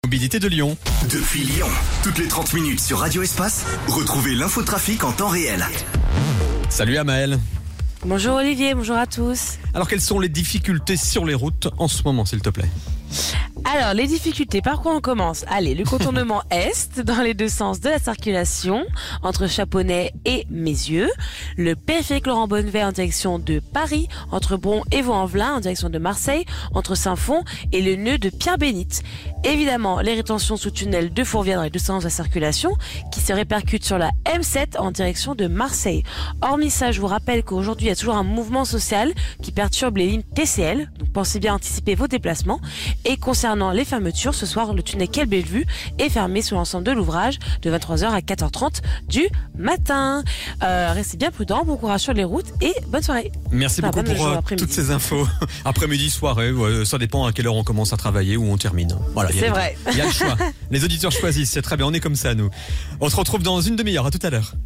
Mobilité de Lyon. Depuis Lyon, toutes les 30 minutes sur Radio Espace, retrouvez l'infotrafic en temps réel. Salut Amaël. Bonjour Olivier, bonjour à tous. Alors quelles sont les difficultés sur les routes en ce moment, s'il te plaît ? Alors, les difficultés, par quoi on commence ? Allez, le contournement Est, dans les deux sens de la circulation, entre Chaponnet et Mézieux. Le périphérique Laurent Bonnevet en direction de Paris, entre Bron et Vaux-en-Velin, en direction de Marseille, entre Saint-Fond et le nœud de Pierre-Bénite. Évidemment, les rétentions sous tunnel de Fourvière dans les deux sens de la circulation, qui se répercutent sur la M7 en direction de Marseille. Hormis ça, je vous rappelle qu'aujourd'hui, il y a toujours un mouvement social qui perturbe les lignes TCL, donc pensez bien anticiper vos déplacements. Et concernant les fermetures, ce soir, le tunnel Quai Bellevue est fermé sur l'ensemble de l'ouvrage de 23h à 4h30 du matin. Restez bien prudents, bon courage sur les routes et bonne soirée. Merci beaucoup pour toutes ces infos. Après-midi, soirée, ça dépend à quelle heure on commence à travailler ou on termine. Voilà, c'est vrai. Il y a le choix. Les auditeurs choisissent, c'est très bien, on est comme ça nous. On se retrouve dans une demi-heure, à tout à l'heure.